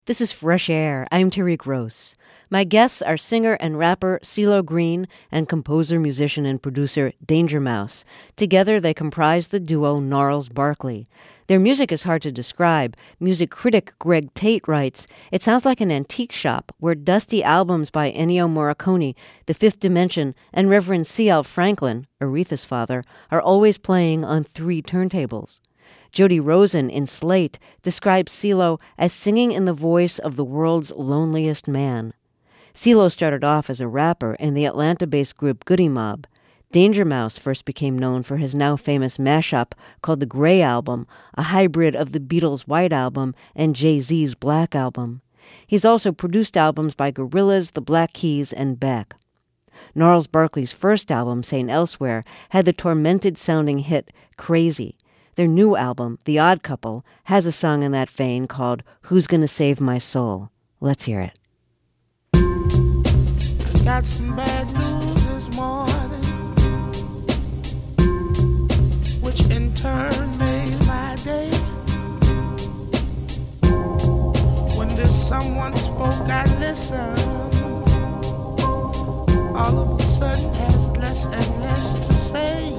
This is Fresh Air. I'm Terry Gross. My guests are singer and rapper CeeLo Green and composer, musician, and producer Danger Mouse. Together, they comprise the duo Gnarls Barkley. Their music is hard to describe. Music critic Greg Tate writes, "It sounds like an antique shop where dusty albums by Ennio Morricone, The Fifth Dimension, and Reverend C.L. Franklin, Aretha's father, are always playing on 3 turntables." Jody Rosen in Slate describes CeeLo as singing in the voice of the world's loneliest man. CeeLo started off as a rapper in the Atlanta-based group Goody Mob. Danger Mouse first became known for his now famous mashup called the Grey Album, a hybrid of the Beatles' White Album and Jay-Z's Black Album. He's also produced albums by Gorillaz, the Black Keys, and Beck. Gnarls Barkley's first album, St. Elsewhere, had the tormented-sounding hit Crazy. Their new album, The Odd Couple, has a song in that vein called Who's Gonna Save My Soul? Let's hear it. Got some bad news this morning, which in turn made my day. When this someone spoke, I listened. All of a sudden has less and less to say.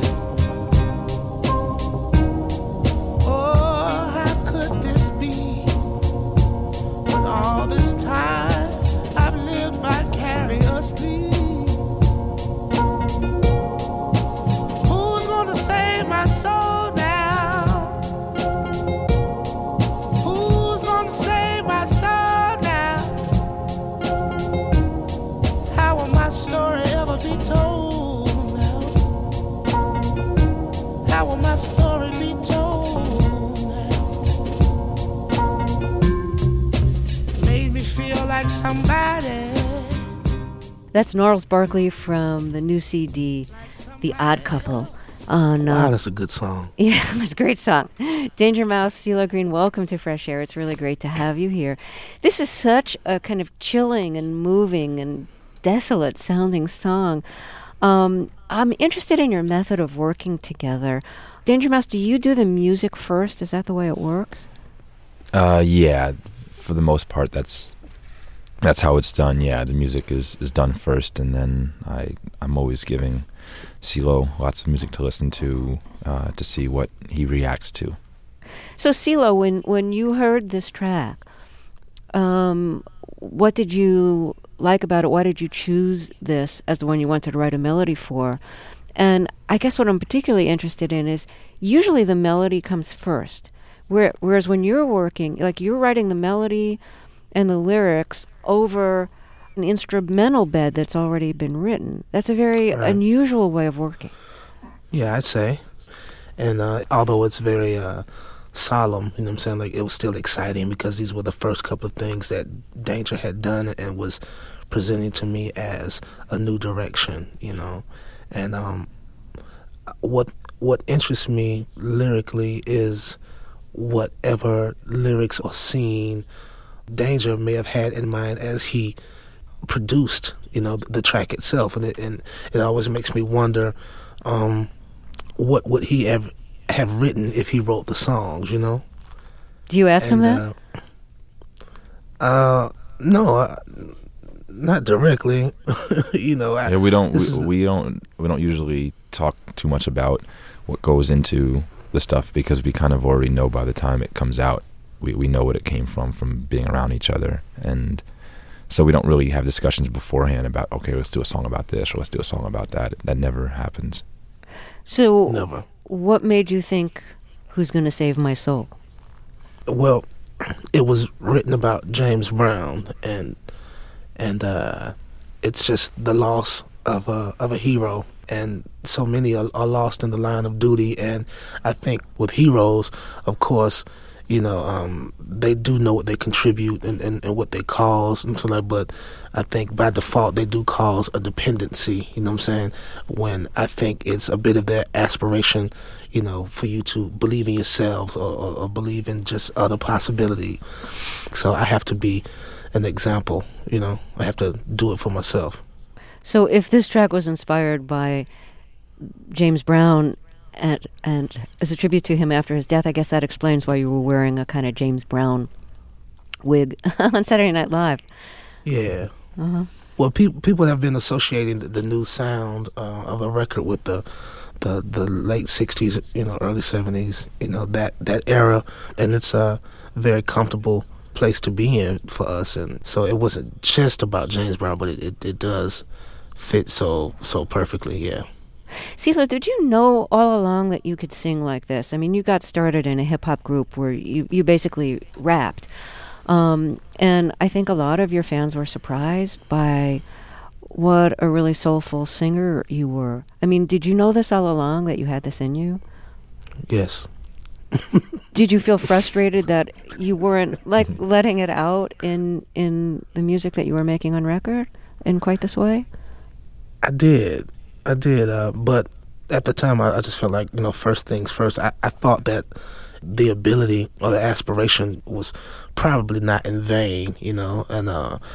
All this time I've lived vicariously. Who's gonna save my soul now? Who's gonna save my soul now? How will my story ever be told now? How will my story be told? Like somebody. That's Gnarls Barkley from the new CD, The Odd Couple. On, wow, that's a good song. Yeah, it's a great song. Danger Mouse, CeeLo Green, welcome to Fresh Air. It's really great to have you here. This is such a kind of chilling and moving and desolate sounding song. I'm interested in your method of working together. Danger Mouse, do you do the music first? Is that the way it works? Yeah, for the most part, that's how it's done. Yeah, the music is done first, and then I'm always giving CeeLo lots of music to listen to see what he reacts to. So CeeLo, when you heard this track, what did you like about it? Why did you choose this as the one you wanted to write a melody for? And I guess what I'm particularly interested in is usually the melody comes first, whereas when you're working, like you're writing the melody and the lyrics over an instrumental bed that's already been written. That's a very unusual way of working. Yeah, I'd say. And although it's very solemn, you know what I'm saying, like it was still exciting because these were the first couple of things that Danger had done and was presenting to me as a new direction, you know. And what interests me lyrically is whatever lyrics or scene Danger may have had in mind as he produced, you know, the track itself, and it always makes me wonder, what would he have written if he wrote the songs, you know? Do you ask him that? No, not directly. You know, yeah, we don't usually talk too much about what goes into the stuff because we kind of already know by the time it comes out. We know what it came from being around each other. And so we don't really have discussions beforehand about, okay, let's do a song about this or let's do a song about that. That never happens. So never. What made you think Who's Gonna Save My Soul? Well, it was written about James Brown and it's just the loss of a hero. And so many are lost in the line of duty. And I think with heroes, of course, you know, they do know what they contribute and what they cause and so like, but I think by default they do cause a dependency, you know what I'm saying, when I think it's a bit of their aspiration, you know, for you to believe in yourselves or believe in just other possibility. So I have to be an example, you know, I have to do it for myself. So if this track was inspired by James Brown and as a tribute to him after his death, I guess that explains why you were wearing a kind of James Brown wig on Saturday Night Live. Yeah. Uh-huh. Well, people have been associating the new sound of a record with the late 60s, early 70s, that era, and it's a very comfortable place to be in for us. And so it wasn't just about James Brown, but it does fit so perfectly, yeah. CeeLo, did you know all along that you could sing like this? I mean, you got started in a hip-hop group where you basically rapped. And I think a lot of your fans were surprised by what a really soulful singer you were. I mean, did you know this all along, that you had this in you? Yes. Did you feel frustrated that you weren't, letting it out in the music that you were making on record in quite this way? I did, but at the time I just felt like, first things first. I thought that the ability or the aspiration was probably not in vain, and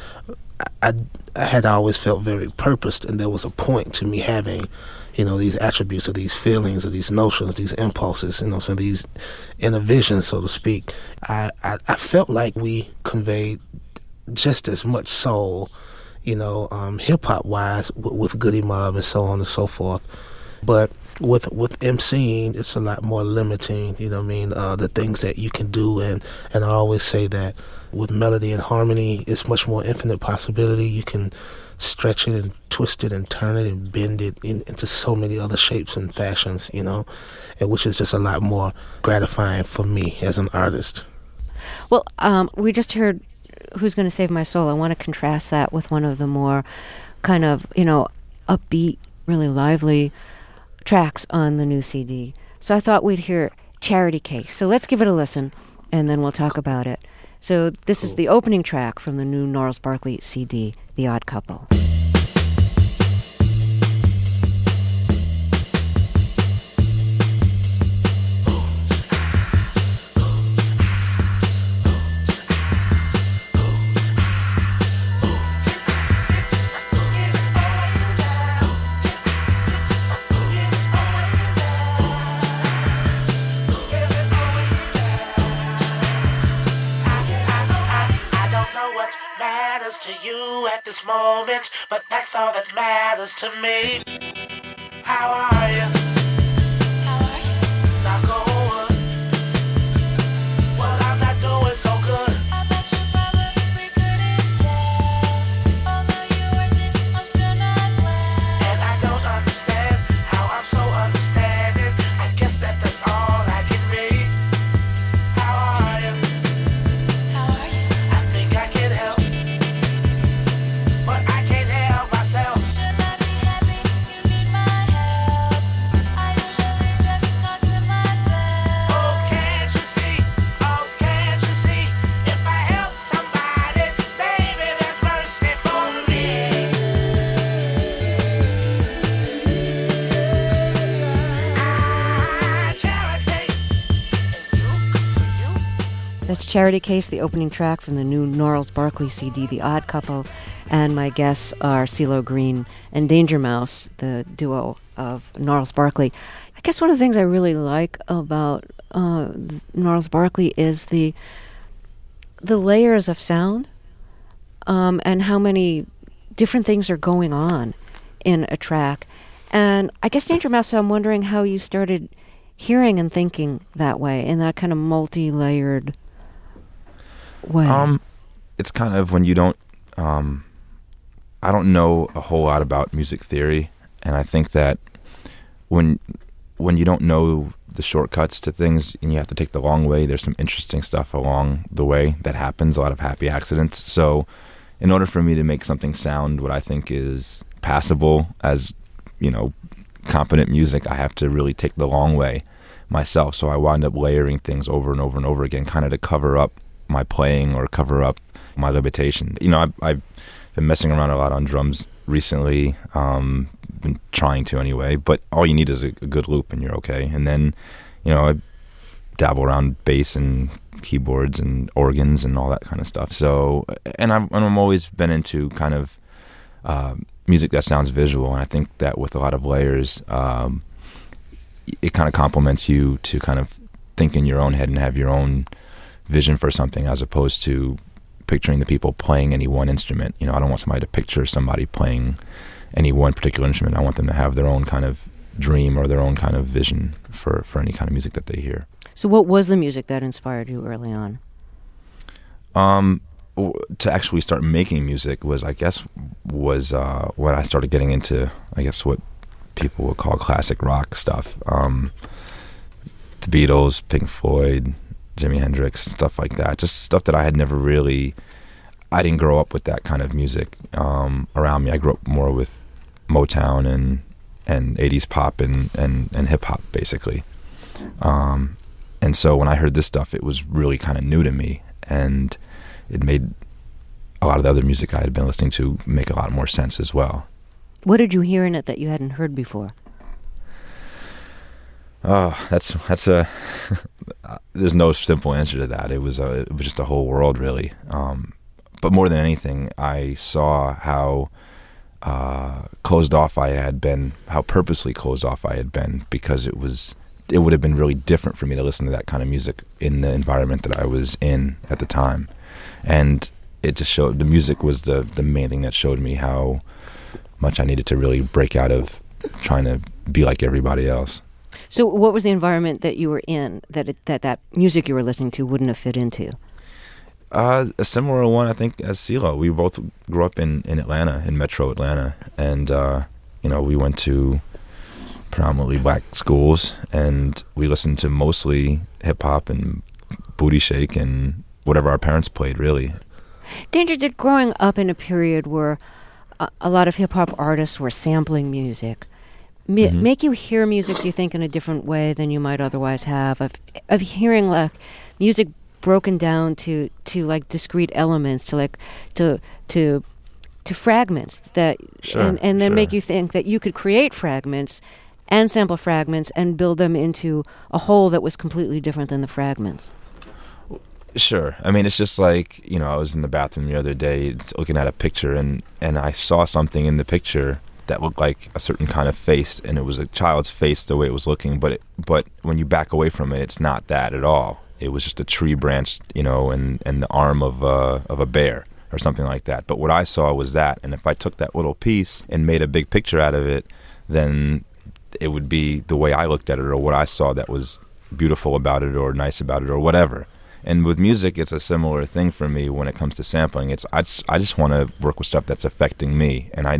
I had always felt very purposed, and there was a point to me having, these attributes or these feelings or these notions, these impulses, so these inner visions, so to speak. I felt like we conveyed just as much soul, hip-hop wise with Goodie Mob and so on and so forth. But with emceeing, it's a lot more limiting, the things that you can do. And I always say that with melody and harmony, it's much more infinite possibility. You can stretch it and twist it and turn it and bend it into so many other shapes and fashions, and which is just a lot more gratifying for me as an artist. Well, we just heard Who's Gonna Save My Soul. I want to contrast that with one of the more kind of, upbeat, really lively tracks on the new CD. So I thought we'd hear Charity Case. So let's give it a listen, and then we'll talk about it. So this is the opening track from the new Gnarls Barkley CD, The Odd Couple. This moment, but that's all that matters to me. How are you? Not going. Well, I'm not doing so good. I bet you probably couldn't tell. Although you worked it, I'm still not well. And I don't understand how I'm so understanding. I guess that's all I can be. How are you? I think I can help. But I can't help myself. Should I be happy? You need my help. I usually just talk to myself. Oh, can't you see? Oh, can't you see? If I help somebody, baby, there's mercy for me. Charity. That's Charity Case, the opening track from the new Gnarls Barkley CD, The Odd Couple. And my guests are CeeLo Green and Danger Mouse, the duo of Gnarls Barkley. I guess one of the things I really like about Gnarls Barkley is the layers of sound, and how many different things are going on in a track. And I guess, Danger Mouse, I'm wondering how you started hearing and thinking that way, in that kind of multi-layered way. It's kind of when you don't, I don't know a whole lot about music theory, and I think that when you don't know the shortcuts to things and you have to take the long way, there's some interesting stuff along the way that happens, a lot of happy accidents. So in order for me to make something sound what I think is passable as, competent music, I have to really take the long way myself. So I wind up layering things over and over and over again, kind of to cover up my playing or cover up my limitation. I've been messing around a lot on drums recently, been trying to anyway, but all you need is a good loop and you're okay. And then, I dabble around bass and keyboards and organs and all that kind of stuff. So, and I'm always been into kind of music that sounds visual, and I think that with a lot of layers, it kind of complements you to kind of think in your own head and have your own vision for something, as opposed to picturing the people playing any one instrument. You know, I don't want somebody to picture somebody playing any one particular instrument. I want them to have their own kind of dream or their own kind of vision for any kind of music that they hear. So what was the music that inspired you early on? To actually start making music was when I started getting into, I guess, what people would call classic rock stuff. The Beatles, Pink Floyd, Jimi Hendrix, stuff like that. Just stuff that I had never really... I didn't grow up with that kind of music around me. I grew up more with Motown and 80s pop and hip-hop, basically. And so when I heard this stuff, it was really kind of new to me, and it made a lot of the other music I had been listening to make a lot more sense as well. What did you hear in it that you hadn't heard before? Oh, that's a there's no simple answer to that. It was just a whole world, really. But more than anything, I saw how closed off I had been, how purposely closed off I had been, because it would have been really different for me to listen to that kind of music in the environment that I was in at the time. And it just showed, the music was the main thing that showed me how much I needed to really break out of trying to be like everybody else. So what was the environment that you were in that music you were listening to wouldn't have fit into? A similar one, I think, as CeeLo. We both grew up in Atlanta, in Metro Atlanta, and we went to predominantly black schools, and we listened to mostly hip hop and booty shake and whatever our parents played, really. Danger, did growing up in a period where a lot of hip hop artists were sampling music make you hear music, do you think, in a different way than you might otherwise have, of hearing like music broken down to like discrete elements, to fragments that and then make you think that you could create fragments and sample fragments and build them into a whole that was completely different than the fragments? Sure. I mean, it's just like, I was in the bathroom the other day looking at a picture, and I saw something in the picture that looked like a certain kind of face, and it was a child's face the way it was looking, but when you back away from it, it's not that at all. It was just a tree branch, and the arm of a bear or something like that. But what I saw was that, and if I took that little piece and made a big picture out of it, then it would be the way I looked at it, or what I saw that was beautiful about it or nice about it or whatever. And with music, it's a similar thing for me when it comes to sampling. I just want to work with stuff that's affecting me, and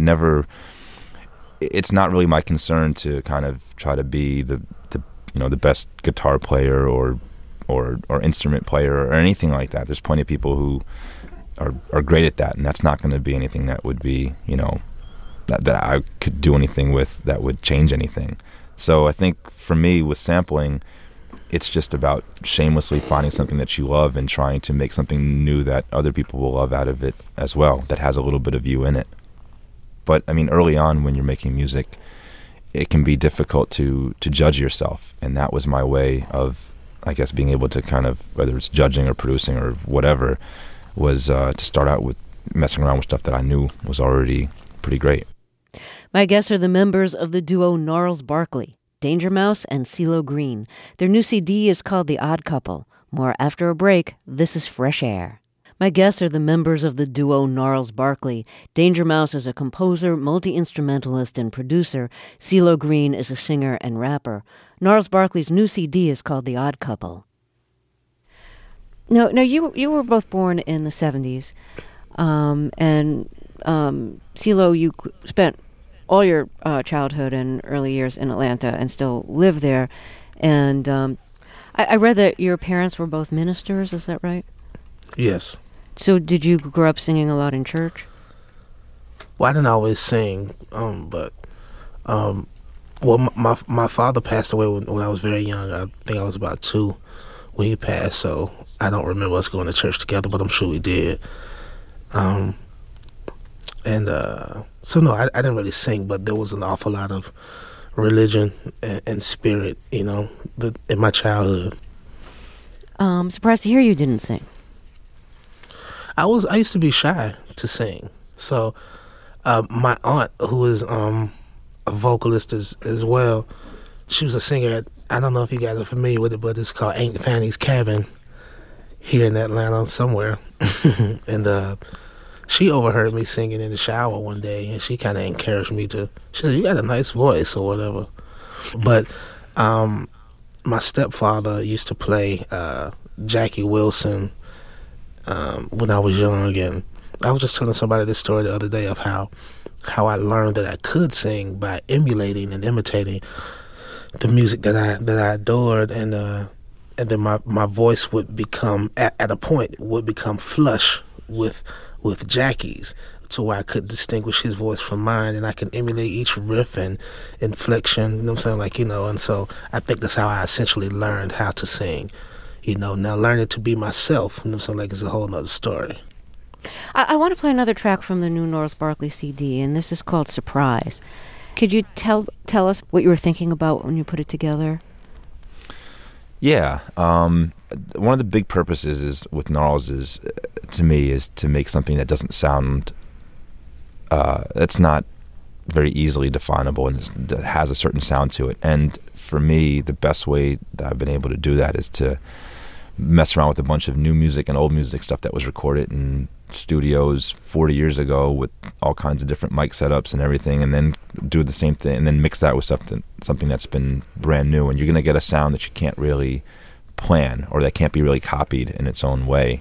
it's not really my concern to kind of try to be the best guitar player or instrument player or anything like that. There's plenty of people who are great at that, and that's not going to be anything that would be, that I could do anything with that would change anything. So I think for me with sampling, it's just about shamelessly finding something that you love and trying to make something new that other people will love out of it as well, that has a little bit of you in it. But I mean, early on when you're making music, it can be difficult to judge yourself, and that was my way of, I guess, being able to kind of, whether it's judging or producing or whatever, was to start out with messing around with stuff that I knew was already pretty great. My guests are the members of the duo Gnarls Barkley, Danger Mouse and CeeLo Green. Their new CD is called The Odd Couple. More after a break. This is Fresh Air. My guests are the members of the duo Gnarls Barkley. Danger Mouse is a composer, multi-instrumentalist, and producer. CeeLo Green is a singer and rapper. Gnarls Barkley's new CD is called The Odd Couple. Now you were both born in the 70s, and CeeLo, you spent all your childhood and early years in Atlanta and still live there. And I read that your parents were both ministers, is that right? Yes. So did you grow up singing a lot in church? Well, I didn't always sing, but my father passed away when I was very young. I think I was about 2 when he passed, so I don't remember us going to church together, but I'm sure we did. So no, I didn't really sing, but there was an awful lot of religion and spirit, in my childhood. I'm surprised to hear you didn't sing. I used to be shy to sing. So my aunt, who is a vocalist as well, she was a singer at, I don't know if you guys are familiar with it, but it's called Aunt Fanny's Cabin here in Atlanta somewhere, and she overheard me singing in the shower one day, and she kind of encouraged me to. She said, "You got a nice voice," or whatever. But my stepfather used to play Jackie Wilson when I was young, and I was just telling somebody this story the other day of how I learned that I could sing by emulating and imitating the music that I adored, and then my voice would become at a point would become flush with Jackie's, to where I could distinguish his voice from mine, and I can emulate each riff and inflection. You know what I'm saying? And so I think that's how I essentially learned how to sing. Now learning to be myself, you know what I'm saying, is a whole nother story. I want to play another track from the new Gnarls Barkley CD, and this is called Surprise. Could you tell us what you were thinking about when you put it together? Yeah. One of the big purposes is with Gnarls is to make something that doesn't sound that's not very easily definable, and that has a certain sound to it. And for me, the best way that I've been able to do that is to mess around with a bunch of new music and old music stuff that was recorded in studios 40 years ago with all kinds of different mic setups and everything, and then do the same thing and then mix that with something that's been brand new, and you're going to get a sound that you can't really plan, or that can't be really copied in its own way.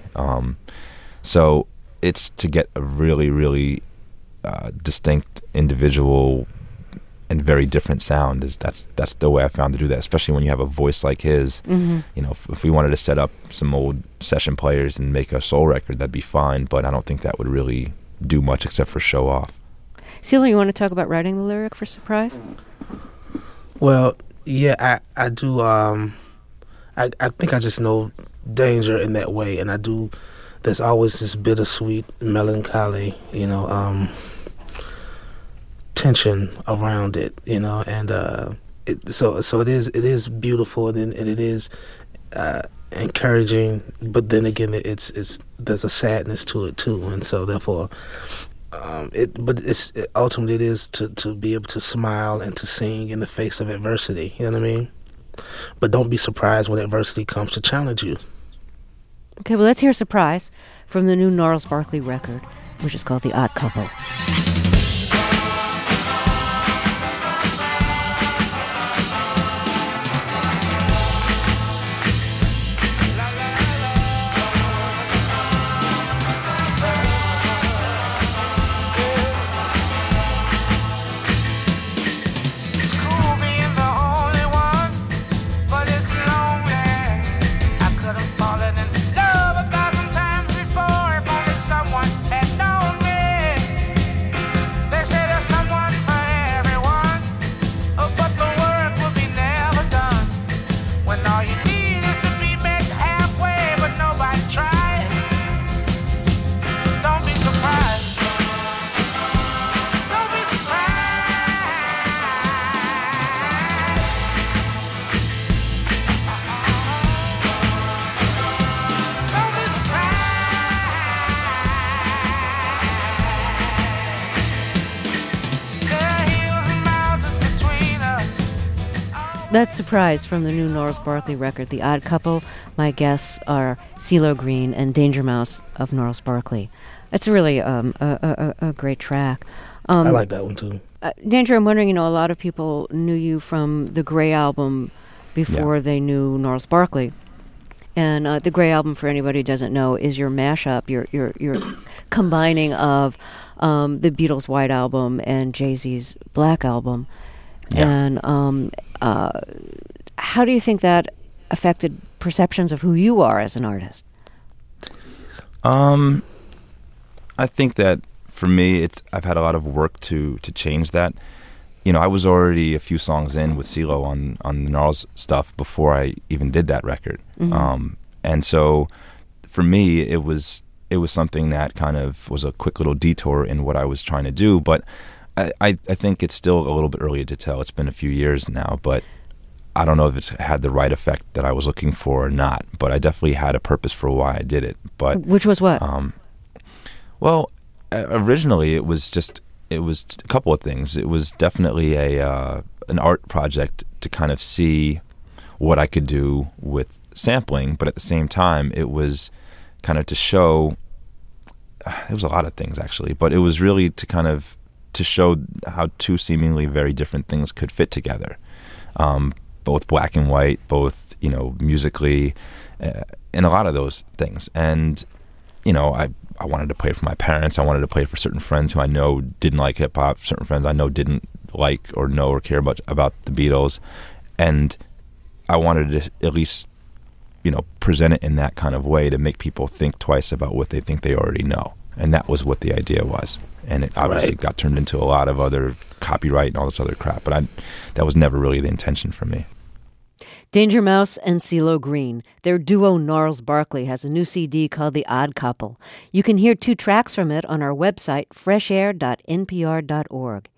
So it's to get a really, really distinct, individual, and very different sound. That's the way I found to do that, especially when you have a voice like his. Mm-hmm. If we wanted to set up some old session players and make a soul record, that'd be fine, but I don't think that would really do much except for show off. CeeLo, you want to talk about writing the lyric for Surprise? Well, yeah, I do. I think I just know Danger in that way, and I do. There's always this bittersweet melancholy, tension around it, and so it is beautiful, and it is encouraging, but then again, it's there's a sadness to it too, and so therefore, ultimately it is to be able to smile and to sing in the face of adversity. You know what I mean? But don't be surprised when adversity comes to challenge you. Okay, well, let's hear Surprise from the new Gnarls Barkley record, which is called The Odd Couple. It's cool being the only one, but it's lonely. I could have fallen in love 1,000 times before if only someone had known me. They say there's someone for everyone, but the work will be never done. When all you need is to be met halfway, but nobody tries. Don't be surprised. Don't be surprised. Don't be surprised. There are hills and mountains between us. That's Surprise from the new Gnarls Barkley record, The Odd Couple. My guests are CeeLo Green and Danger Mouse of Gnarls Barkley. It's really a great track. I like that one too. Danger, I'm wondering, a lot of people knew you from the Grey album before they knew Gnarls Barkley. And the Grey album, for anybody who doesn't know, is your mashup, your combining of the Beatles' White Album and Jay-Z's Black Album. Yeah. And how do you think that affected perceptions of who you are as an artist? I think that for me, I've had a lot of work to change that. I was already a few songs in with CeeLo on the Gnarls stuff before I even did that record. Mm-hmm. And so for me, it was something that kind of was a quick little detour in what I was trying to do. But I think it's still a little bit early to tell. It's been a few years now, but I don't know if it's had the right effect that I was looking for or not. But I definitely had a purpose for why I did it. But Which was what? Well, originally it was a couple of things. It was definitely an art project to kind of see what I could do with sampling, but at the same time, it was kind of to show. It was a lot of things actually, but it was really to show how two seemingly very different things could fit together, both black and white, both musically, and a lot of those things. And I wanted to play it for my parents. I wanted to play it for certain friends who I know didn't like hip hop, certain friends I know didn't like or know or care much about the Beatles, and I wanted to at least present it in that kind of way to make people think twice about what they think they already know. And that was what the idea was. And it obviously got turned into a lot of other copyright and all this other crap. But that was never really the intention for me. Danger Mouse and CeeLo Green. Their duo Gnarls Barkley has a new CD called The Odd Couple. You can hear 2 tracks from it on our website, freshair.npr.org.